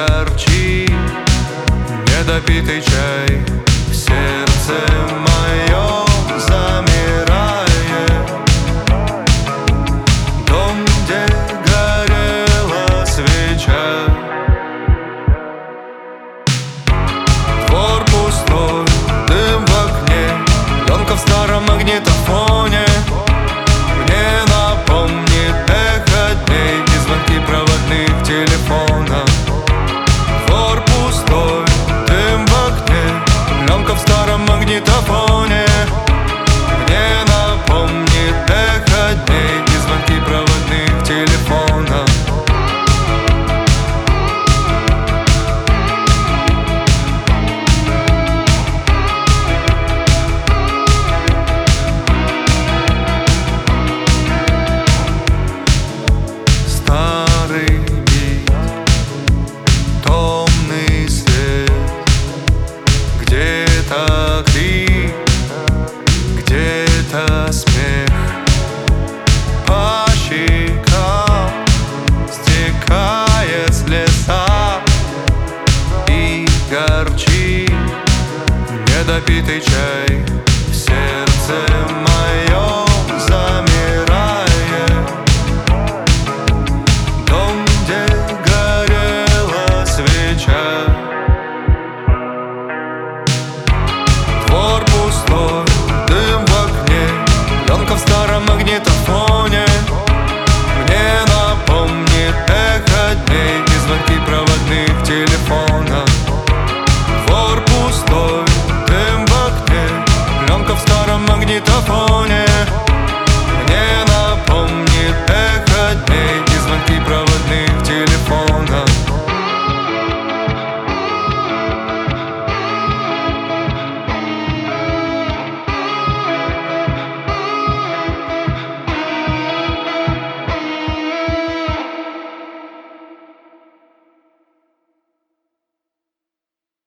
горчит недопитый чай. В сердце моем замирает дом, где горела свеча. Двор пустой, дым в окне, пленка в старом магнитофоне. Мне напомнит эхо дней и звонки проводных телефонов. Двор пустой, дым в окне, пленка в старом магнитофоне. Мне напомнит эхо дней и звонки проводных телефонов. Старый бит, томный свет, где-то крик, где-то смех. По щекам стекает слеза и горчит недопитый чай.